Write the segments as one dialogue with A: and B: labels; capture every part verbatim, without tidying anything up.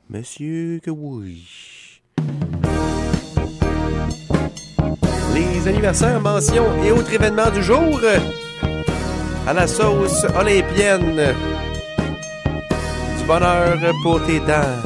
A: Monsieur que oui. Les anniversaires, mentions et autres événements du jour à la sauce olympienne. Du bonheur pour tes dents.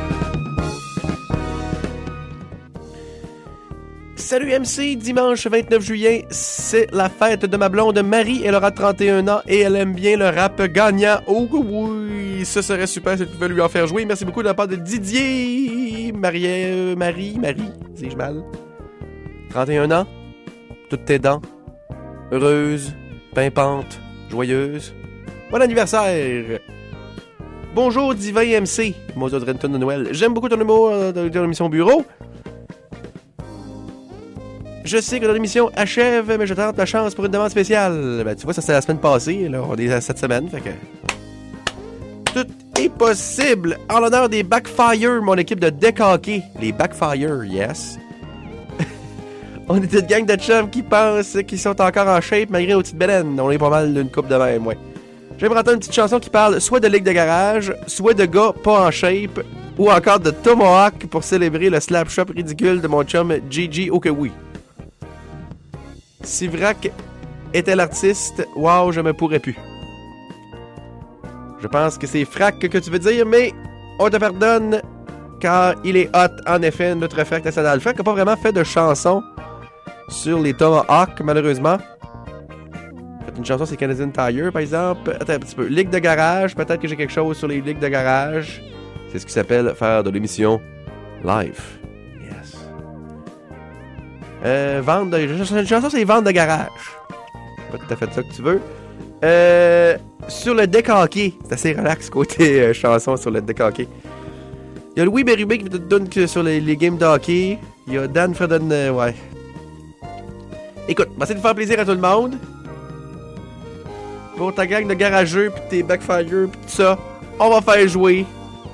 A: Salut M C, dimanche vingt-neuf juillet, c'est la fête de ma blonde Marie. Elle aura trente et un ans et elle aime bien le rap gagnant. Oh oui, ce serait super si tu pouvais lui en faire jouer. Merci beaucoup de la part de Didier. Marie, euh, Marie, Marie, dis-je mal. trente et un ans, toutes tes dents, heureuse, pimpante, joyeuse. Bon anniversaire! Bonjour Divin M C, Mozo Drenton de Noël. J'aime beaucoup ton humour euh, de, de l'émission Bureau. Je sais que ton émission achève, mais je tente la chance pour une demande spéciale. Ben, tu vois, ça c'est la semaine passée, là, on est à cette semaine, fait que... Tout est possible! En l'honneur des Backfire, mon équipe de deck hockey. Les Backfire, yes. On est une gang de chums qui pensent qu'ils sont encore en shape malgré nos petites baleines. On est pas mal d'une coupe de même, ouais. J'aimerais entendre une petite chanson qui parle soit de ligue de garage, soit de gars pas en shape, ou encore de Tomahawk pour célébrer le slap shop ridicule de mon chum Gigi Okowi. Si Vrac était l'artiste, wow, je me pourrais plus. Je pense que c'est Frac que tu veux dire, mais on te pardonne car il est hot, en effet, notre Frac national. Frac n'a pas vraiment fait de chanson sur les Tomahawk, malheureusement. Fait une chanson, c'est Canadian Tire, par exemple. Attends un petit peu. Ligue de garage, peut-être que j'ai quelque chose sur les ligues de garage. C'est ce qui s'appelle faire de l'émission live. Yes. Euh, vente de... Une chanson, c'est vente de garage. Pas tout à fait ça que tu veux. Euh, sur le deck hockey. C'est assez relax côté euh, chanson sur le deck hockey. Il y a Louis Bérubé qui te donne que sur les, les games de hockey. Il y a Dan Fredon... Euh, ouais. Écoute, on va essayer de faire plaisir à tout le monde. Pour ta gang de garageux, pis tes backfire, pis tout ça, on va faire jouer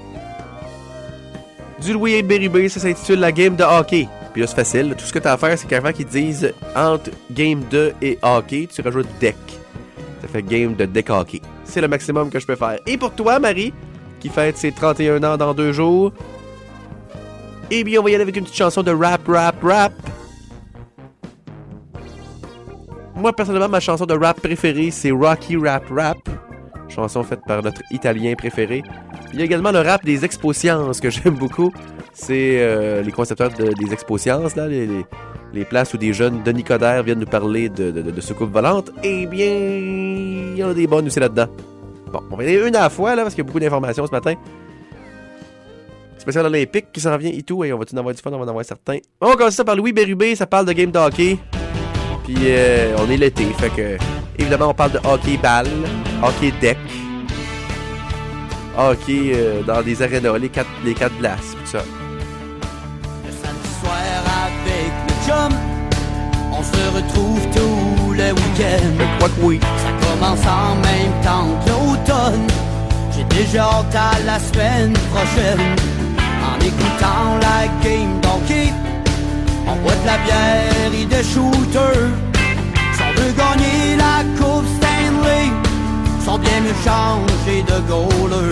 A: du Louis Bérubé. Ça s'intitule la game de hockey. Puis là, c'est facile. Tout ce que t'as à faire, c'est qu'avant qu'ils disent entre game de et hockey, tu rajoutes deck. Ça fait game de deck hockey. C'est le maximum que je peux faire. Et pour toi, Marie, qui fête ses trente et un ans dans deux jours, eh bien, on va y aller avec une petite chanson de rap, rap, rap. Moi, personnellement, ma chanson de rap préférée, c'est Rocky Rap Rap. Chanson faite par notre Italien préféré. Il y a également le rap des Expo-Sciences que j'aime beaucoup. C'est euh, les concepteurs de, des Expo-Sciences, là, les, les, les places où des jeunes Denis Coderre viennent nous parler de, de, de, de soucoupes volantes. Eh bien, il y en a des bonnes aussi là-dedans. Bon, on va y aller une à la fois, là, parce qu'il y a beaucoup d'informations ce matin. Spécial olympique qui s'en vient et tout, et on va-tu en avoir du fun, on va en avoir certains. On commence ça par Louis Bérubé, ça parle de game de hockey. Puis euh, on est l'été, fait que évidemment on parle de hockey balle, hockey deck, hockey euh, dans des arénas, les quatre, les quatre glaces, tout ça.
B: Le samedi soir avec le chum, on se retrouve tous les week-ends.
A: Je crois que oui.
B: Ça commence en même temps que l'automne. J'ai déjà hâte à la semaine prochaine. En écoutant la game d'hockey, on boit de la bière et des shooters. Si on veut gagner la Coupe Stanley, sont bien mieux changés de goaler.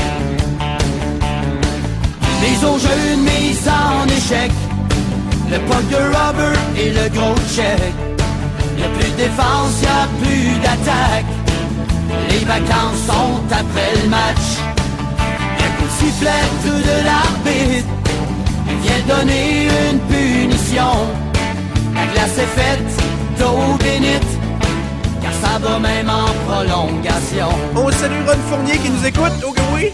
B: Les au jeu de mise en échec, le puck de rubber et le gros check. Y'a plus de défense, y'a plus d'attaque. Les vacances sont après le match. Un coup de sifflet de l'arbitre vient donner une punition. La glace est faite d'eau bénite, car ça va même en prolongation.
A: On salue Ron Fournier qui nous écoute, oh que oui!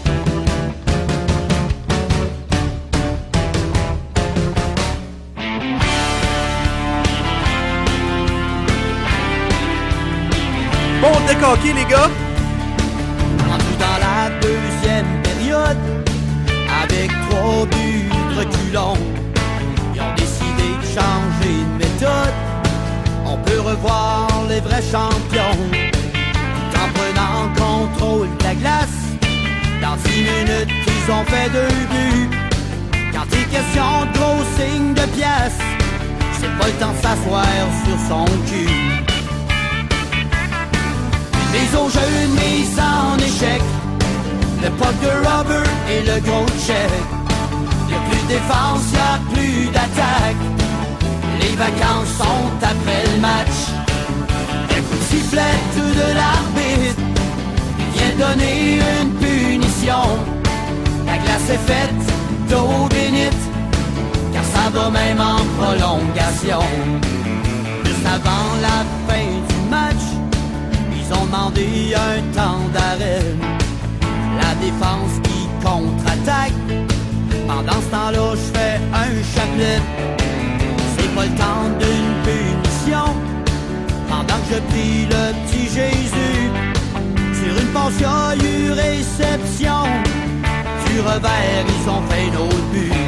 A: Bon deck hockey, les gars!
B: Rendu dans la deuxième période, avec trois buts de reculons, ils ont décidé de changer de méthode. On peut revoir les vrais champions, tout en prenant contrôle de la glace. Dans dix minutes, ils ont fait deux buts. Quand il est question de gros signes de pièces, c'est pas le temps de s'asseoir sur son cul. Les au jeu de mise en échec, Le pot de rubber et le gros check. Y'a plus de défense, y'a plus d'attaque. Les vacances sont après le match. Un coup de sifflet tout de l'arbitre vient donner une punition. La glace est faite d'eau bénite, car ça va même en prolongation. Juste avant la fin du match, ils ont demandé un temps d'arrêt. La défense qui contre-attaque. Pendant ce temps-là, je fais un chapelet. C'est pas le temps d'une punition. Pendant que je prie le petit Jésus, sur une passe, y a eu réception. Du revers, ils ont fait un autre but.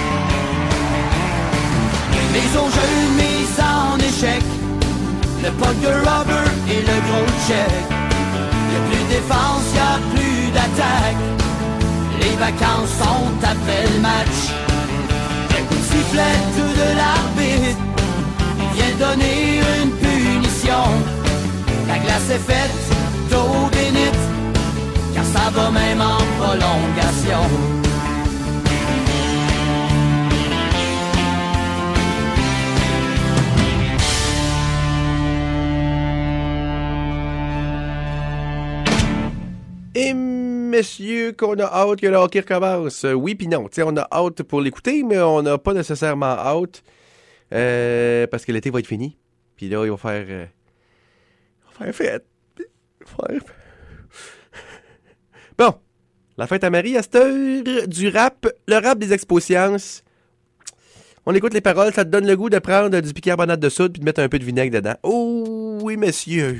B: Les au jeu, mise en échec. Le pot de rubber et le gros check. Y'a plus de défense, y'a plus d'attaque. Les vacances sont après le match. Un coup de sifflet tout de l'arbitre vient donner une punition. La glace est faite d'eau bénite, car ça va même en prolongation.
A: Et messieurs, qu'on a hâte que le hockey recommence. Euh, oui puis non. T'sais, on a hâte pour l'écouter, mais on n'a pas nécessairement hâte euh, parce que l'été va être fini. Puis là, il va faire... Euh, il va faire fête. Il va faire... Bon, la fête à Marie, à cette heure du rap, le rap des expo-sciences. On écoute les paroles, ça te donne le goût de prendre du bicarbonate de soude puis de mettre un peu de vinaigre dedans. Oh oui, messieurs.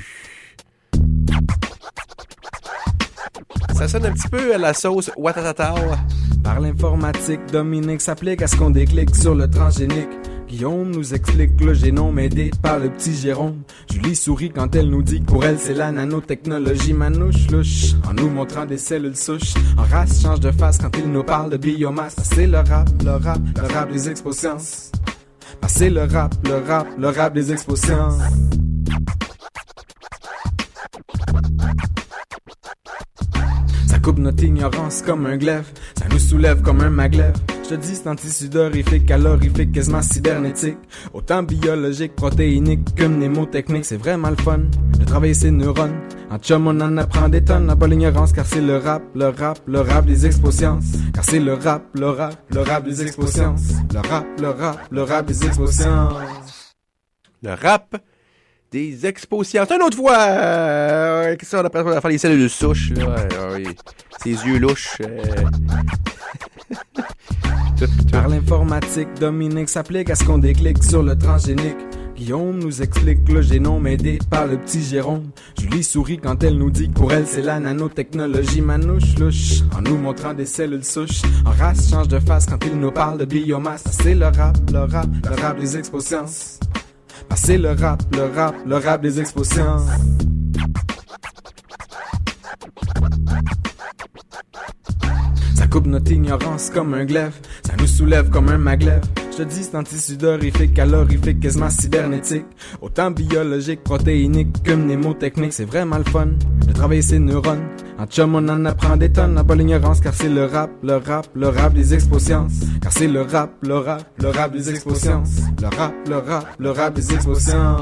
A: Ça sonne un petit peu à la sauce Watatata.
C: Par l'informatique, Dominique s'applique à ce qu'on déclic sur le transgénique. Guillaume nous explique le génome aidé par le petit Jérôme. Julie sourit quand elle nous dit que pour elle c'est la nanotechnologie manouche louche. En nous montrant des cellules souches. En race change de face quand il nous parle de biomasse. C'est le rap, le rap, le rap des expo-sciences. C'est le rap, le rap, le rap des expo-sciences. Ça coupe notre ignorance comme un glaive, ça nous soulève comme un maglev. Je te dis c'est anti-sudorifique, calorifique, quasiment cybernétique. Autant biologique, protéinique que mnémotechnique, c'est vraiment le fun de travailler ses neurones. En chum on en apprend des tonnes, n'a pas l'ignorance car c'est le rap, le rap, le rap des expo-sciences. Car c'est le rap, le rap, le rap des expo-sciences. Le rap, le rap, le rap des expo-sciences.
A: Le rap des expo-sciences. Une autre fois! Euh, Qu'est-ce qu'on a à faire les cellules souches, là? Euh, ses yeux louches. Euh... tout, tout.
C: Par l'informatique, Dominique s'applique à ce qu'on déclic sur le transgénique. Guillaume nous explique le génome aidé par le petit Jérôme. Julie sourit quand elle nous dit que pour elle c'est la nanotechnologie manouche louche. En nous montrant des cellules souches. En race change de face quand il nous parle de biomasse. C'est le rap, le rap, le rap des expo-sciences. C'est le rap, le rap, le rap des expo-sciences. Ça coupe notre ignorance comme un glaive, ça nous soulève comme un maglev. Je te dis c'est anti-sudorifique, calorifique, quasiment cybernétique. Autant biologique, protéinique que mnémotechnique, c'est vraiment le fun de travailler ses neurones. En chum on en apprend des tonnes, n'a pas l'ignorance car c'est le rap, le rap, le rap des expo-sciences. Car c'est le rap, le rap, le rap des expo-sciences. Le rap, le rap, le rap des expo-sciences.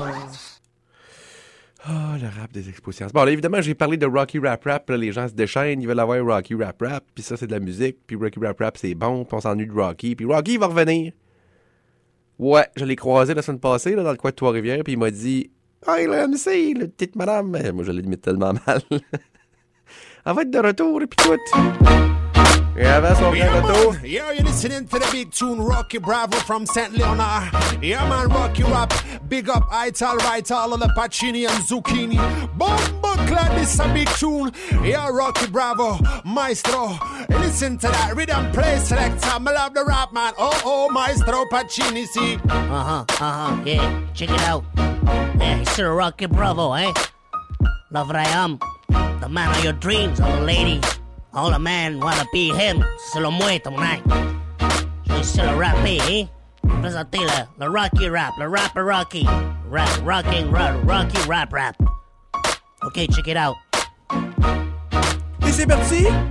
A: Oh, le rap des expo-sciences. Bon, là, évidemment, j'ai parlé de Rocky Rap Rap. Là, les gens se déchaînent, ils veulent avoir Rocky Rap Rap. Puis ça, c'est de la musique. Puis Rocky Rap Rap, c'est bon. Puis on s'ennuie de Rocky. Puis Rocky, il va revenir. Ouais, je l'ai croisé la semaine passée, là, dans le coin de Trois-Rivières. Puis il m'a dit « Hey, là, M C, la petite madame. » Moi, je l'imite tellement mal. Elle va être de retour, et puis tout. Et avant son vrai retour.
D: Yeah, you're listening to the big tune Rocky Bravo from Saint Leonard. Yeah, man, Rocky Rap. Big up, Ital, right, all of the Pacini and Zucchini. Bomba clad, this a big tune. Yeah, Rocky Bravo, Maestro. Hey, listen to that rhythm play selector. I love the rap, man. Oh, oh, Maestro Pacini, see.
E: Uh-huh, uh-huh, yeah, check it out. Yeah, it's still Rocky Bravo, eh? Love what I am. The man of your dreams, all the ladies. All the men wanna be him, se lo muerto, man. Je suis le rappé, eh? Présentez le, le Rocky Rap, le rapper Rocky. Rap, rocking, rap, Rocky Rap Rap. Ok, check it out.
A: Et c'est parti!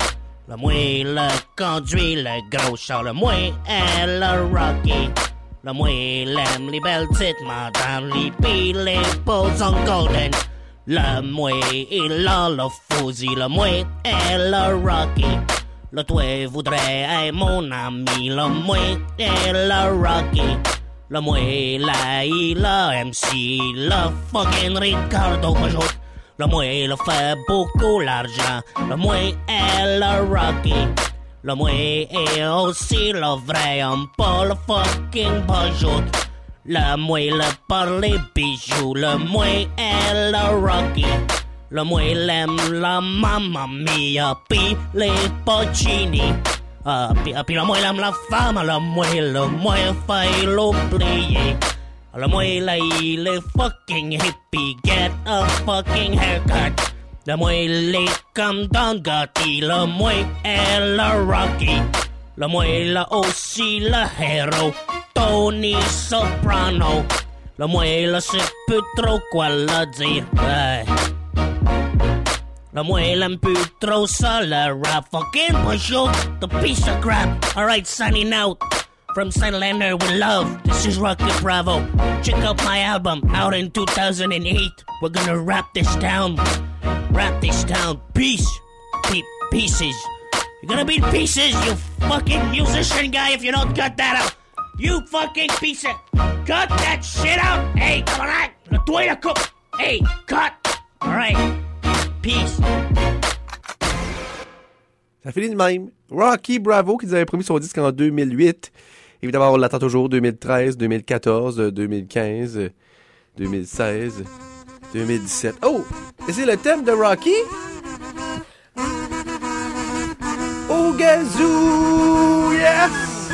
E: Le moi, le conduit le gros char. Le moi est le Rocky. Le moi, l'aime les belles petites madames, les pis les beaux en golden. Le moi, il a le fusil. Le moi est le Rocky. Le toi voudrait être mon ami. Le moi est le Rocky. Le moi, là, il a M C. Le fucking Ricardo Pajot. Le moi, il fait beaucoup l'argent. Le moi est le Rocky. Le moi est aussi le vrai homme, pas le fucking Pajot. Le moi, le par les bijoux. Le moi est le Rocky. Le moi, il aime la Mamma Mia, pis les Pacini. Ah, pis, pis le moi, il aime la femme. Le moi, le moi, fait l'oublier. Le moi, là, il est fucking hippie. Get a fucking haircut. Le moi, il est comme Don Gotti. Le moi est le Rocky. Le moi, il a aussi le héros Tony Soprano. Le moi, il sait plus trop quoi le dire. Ouais. Le moi, il aime plus trop ça, le rap. Fucking Pajot, the piece of crap. Alright, signing out. From Sunlander with love, this is Rocky Bravo. Check out my album, out in two thousand eight. We're gonna wrap this down. Wrap this down. Peace. Pe- pieces. You're gonna be pieces, you fucking musician guy, if you don't cut that out. You fucking piece of... Cut that shit out. Hey, come on. Le toi le coupe. Hey, cut. Alright. Peace.
A: Ça finit de même. Rocky Bravo, qui nous avait promis son disque en deux mille huit. Évidemment, on l'attend toujours. deux mille treize, deux mille quatorze, deux mille quinze, deux mille seize, deux mille dix-sept. Oh! Et c'est le thème de Rocky? Au gazou! Yes!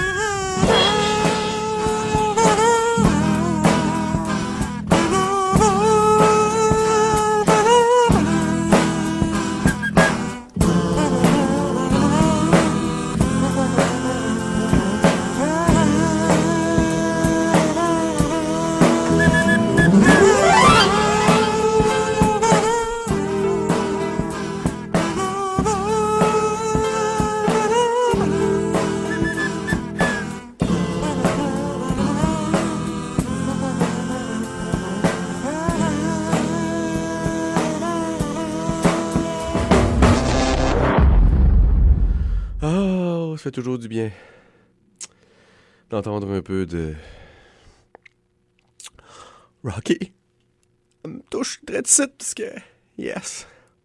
A: Ça fait toujours du bien d'entendre un peu de Rocky. Ça me touche très de suite parce que yes.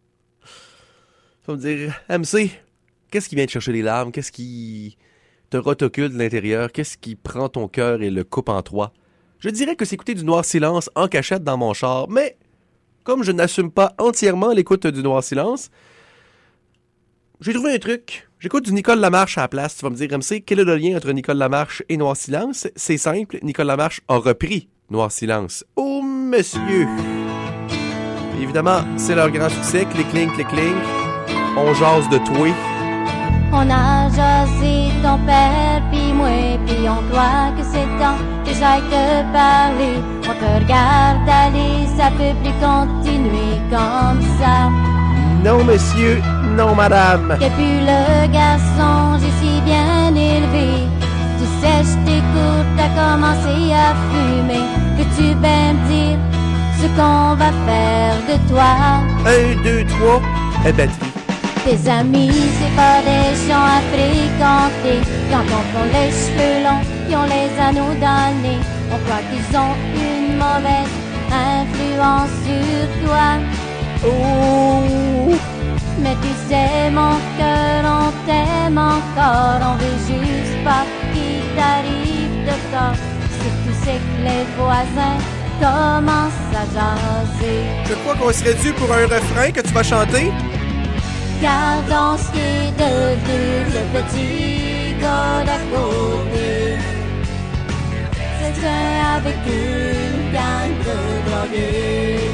A: Ça va me dire M C, qu'est-ce qui vient te chercher les larmes? Qu'est-ce qui te rotocule de l'intérieur? Qu'est-ce qui prend ton cœur et le coupe en trois? Je dirais que c'est écouter du Noir Silence en cachette dans mon char, mais comme je n'assume pas entièrement l'écoute du Noir Silence, j'ai trouvé un truc. J'écoute du Nicole Lamarche à la place. Tu vas me dire, M C, quel est le lien entre Nicole Lamarche et Noir Silence? C'est simple, Nicole Lamarche a repris Noir Silence. Oh, monsieur! Et évidemment, c'est leur grand succès. Clic-cling, clic-cling. On jase de toi.
F: On a jasé ton père, pis moi, pis on croit que c'est temps que j'aille te parler. On te regarde aller, ça peut plus continuer comme ça.
A: Non, monsieur, non, madame.
F: Que puis le garçon, j'ai si bien élevé. Tu sais, je t'écoute, t'as commencé à fumer. Peux-tu bien me dire ce qu'on va faire de toi?
A: Un, deux, trois, et batterie.
F: Tes amis, c'est pas des gens à fréquenter. Quand on a les cheveux longs, ils ont les anneaux dans le nez. On croit qu'ils ont une mauvaise influence sur toi.
A: Oh!
F: Mais tu sais, mon cœur, on t'aime encore. On veut juste pas qu'il t'arrive de corps. Si tu sais que les voisins commencent à jaser.
A: Je crois qu'on serait dû pour un refrain que tu vas chanter.
F: Gardons ce qui est devenu le petit gars d'à côté. C'est un avec une gang de drogués.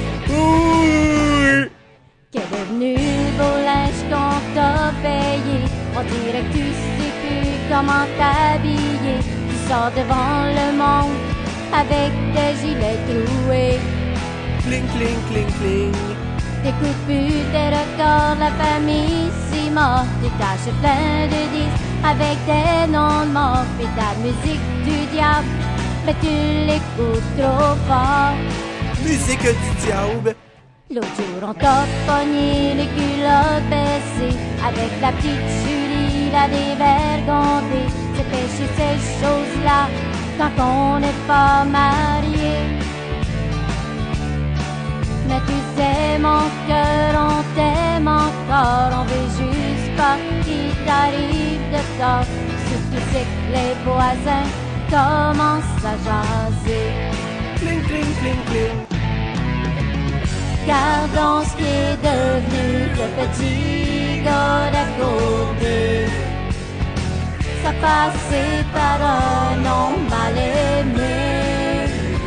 A: Oui!
F: Qu'est devenu le beau linge qu'on t'a payé? On dirait que tu sais plus comment t'habiller. Tu sors devant le monde avec des gilets troués.
A: Cling, cling, cling, cling.
F: T'écoutes tes records, la famille si morte. Tu tâches plein de disques avec des noms de morts. Puis ta musique du diable, mais tu l'écoutes trop fort.
A: Musique du diable.
F: L'autre jour on t'a pogné les culottes baissées avec la petite Julie, la dévergondée. C'est péché ces choses-là quand on n'est pas marié. Mais tu sais mon cœur, on t'aime encore. On veut juste pas qu'il t'arrive de tort. Surtout c'est que les voisins commencent à jaser.
A: Cling, cling, cling, cling.
F: Gardons ce qui est devenu le petit gars d'à côté. Ça passait par un nom mal aimé.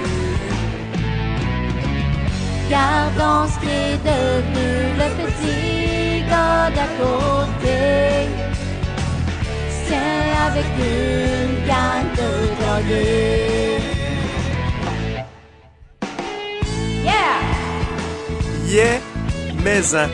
F: Gardons ce qui est devenu le petit gars d'à côté. Tiens avec une gang de drogués. Yeah!
A: Yeah, maison.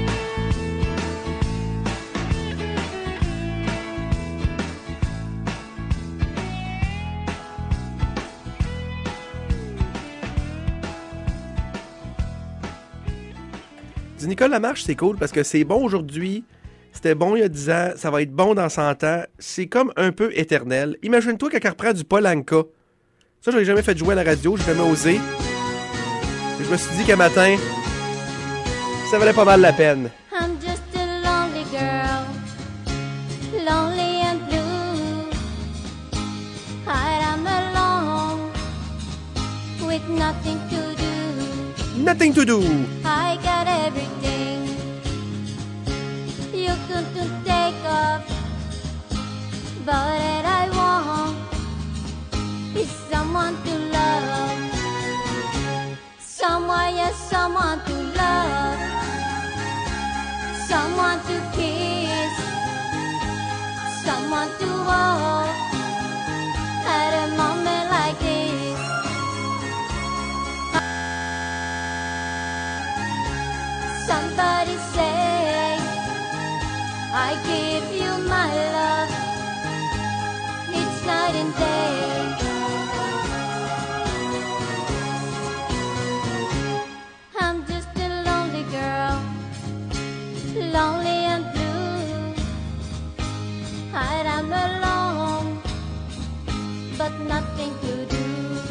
A: Du Nicole Lamarche, c'est cool parce que c'est bon aujourd'hui, c'était bon il y a dix ans, ça va être bon dans cent ans. C'est comme un peu éternel. Imagine-toi quand elle reprend du Polanka. Ça, je l'ai jamais fait jouer à la radio, j'ai jamais osé. Et je me suis dit qu'un matin, ça valait pas mal la peine.
F: I'm just a lonely girl, lonely and blue. I'm alone with nothing to do.
A: Nothing to do.
F: I got everything you couldn't take off, but what I want is someone to love. Someone, yes, someone to love. Someone to kiss, someone to hold at a moment like this. Somebody say, I give you my love. It's night and day. I'm just a lonely girl, lonely and blue. I'm alone, but nothing to do.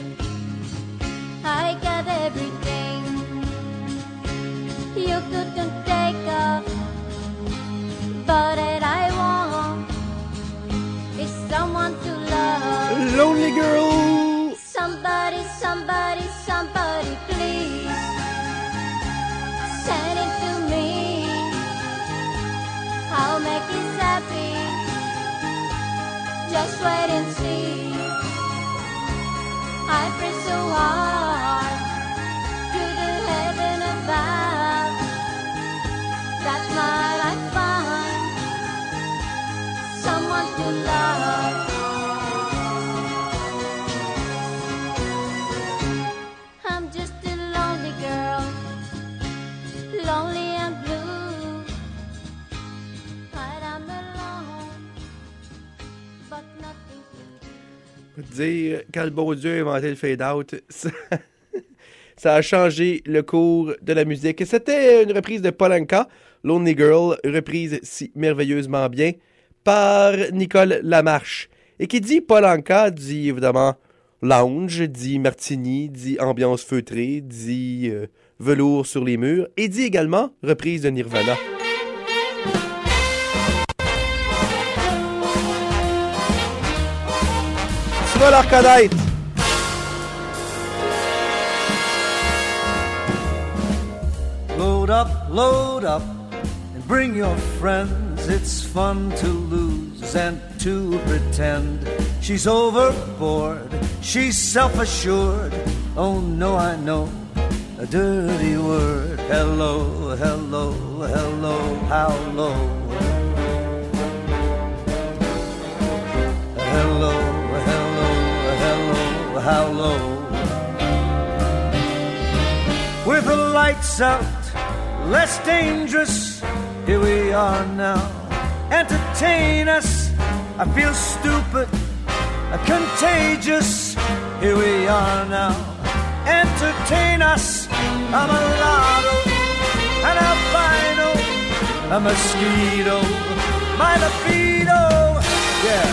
F: I got everything you couldn't take off, but what I want is someone to love.
A: Lonely girl.
F: Somebody, somebody, somebody, please send it to me. I'll make it happy. Just wait and see. I pray so hard to the heaven above that might I find someone to love. I'm just a lonely girl, lonely and blue. I'm alone, but nothing to do.
A: Dire, quand le bon Dieu a inventé le fade-out, ça, ça a changé le cours de la musique. C'était une reprise de Polanka, Lonely Girl, reprise si merveilleusement bien par Nicole Lamarche. Et qui dit Polanka dit évidemment lounge, dit martini, dit ambiance feutrée, dit euh, velours sur les murs, et dit également reprise de Nirvana. Tu vas la reconnaître!
B: Load up, load up, and bring your friends. It's fun to lose and to pretend. She's overboard, she's self-assured. Oh no, I know a dirty word. Hello, hello, hello, how low? Hello, hello, hello, how low? With the lights out, less dangerous. Here we are now. Entertain us. I feel stupid, contagious. Here we are now. Entertain us. I'm a lotto, an albino, a mosquito, my libido. Yeah.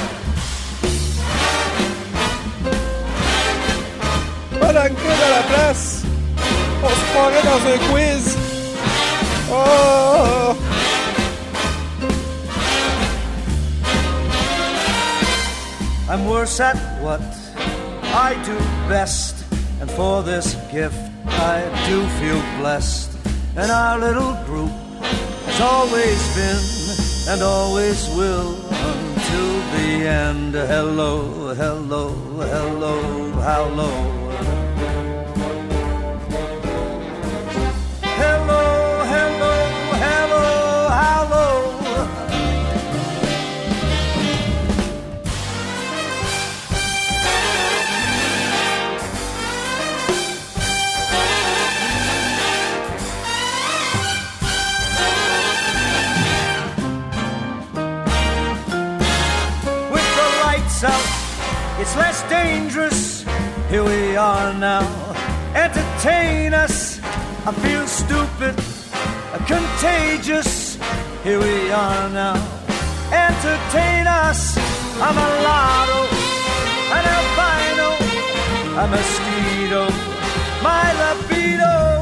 A: Palanca dans la place. On se croirait dans un quiz. Oh!
B: I'm worse at what I do best, and for this gift I do feel blessed. And our little group has always been and always will until the end. Hello, hello, hello, how low? Hello, hello, hello, how low? Out. It's less dangerous. Here we are now. Entertain us. I feel stupid, contagious. Here we are now. Entertain us. I'm a lotto, an albino, a mosquito, my libido.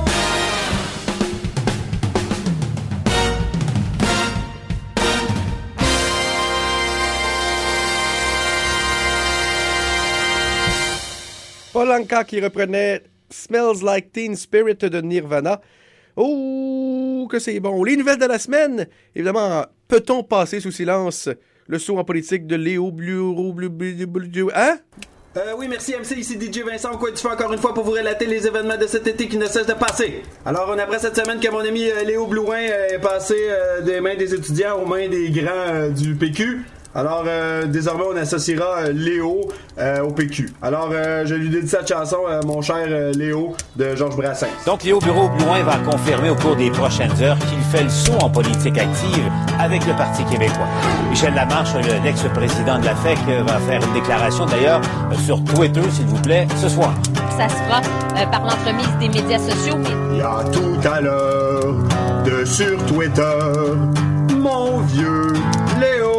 A: Paul Anka qui reprenait Smells Like Teen Spirit de Nirvana. Oh, que c'est bon. Les nouvelles de la semaine. Évidemment, peut-on passer sous silence le saut en politique de Léo Bureau... Hein?
G: Euh, oui, merci M C, ici D J Vincent, quoi tu fais encore une fois pour vous relater les événements de cet été qui ne cessent de passer. Alors, on apprend cette semaine que mon ami euh, Léo Blouin euh, est passé euh, des mains des étudiants aux mains des grands euh, du P Q. Alors, euh, désormais, on associera euh, Léo euh, au P Q. Alors, euh, je lui dédie cette chanson, euh, mon cher euh, Léo, de Georges Brassens.
H: Donc, Léo Bureau-Blouin va confirmer au cours des prochaines heures qu'il fait le saut en politique active avec le Parti québécois. Michel Lamarche, l'ex-président de la F E C, va faire une déclaration, d'ailleurs, sur Twitter, s'il vous plaît, ce soir.
I: Ça se fera euh, par l'entremise des médias sociaux. Mais...
G: Il y a tout à l'heure de sur Twitter, mon vieux Léo,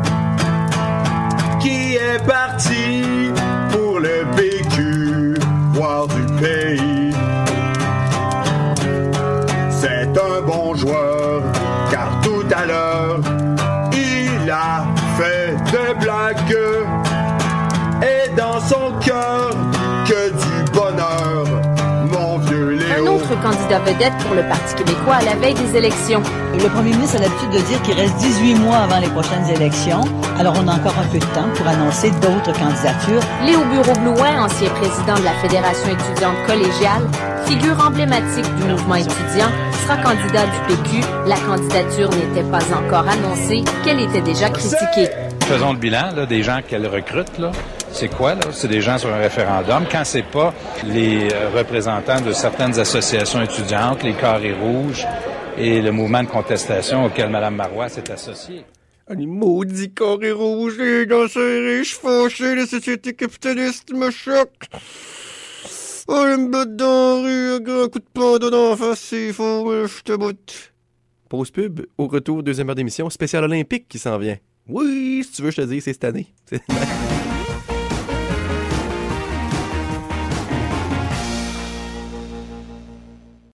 G: qui est parti pour le P Q, voire du pays. C'est un bon joueur, car tout à l'heure, il a fait de blagues. Et dans son cœur, que du bonheur, mon vieux Léo.
I: Un autre candidat vedette pour le Parti québécois à la veille des élections.
J: Le premier ministre a l'habitude de dire qu'il reste dix-huit mois avant les prochaines élections. Alors, on a encore un peu de temps pour annoncer d'autres candidatures.
I: Léo Bureau-Blouin, ancien président de la Fédération étudiante collégiale, figure emblématique du mouvement étudiant, sera candidat du P Q. La candidature n'était pas encore annoncée, qu'elle était déjà critiquée.
K: Faisons le bilan là, des gens qu'elle recrute. Là. C'est quoi, là? C'est des gens sur un référendum. Quand c'est pas les représentants de certaines associations étudiantes, les Carrés Rouges et le mouvement de contestation auquel Mme Marois s'est associée.
A: Les maudits Carrés Rouges, les danseurs riches fâchés, la société capitaliste me choque. Oh, elle me bat dans la rue, un grand coup de pendant d'en face, c'est faux, je te botte. Pause pub, au retour, deuxième heure d'émission, spécial olympique qui s'en vient. Oui, si tu veux, je te dis, c'est cette année.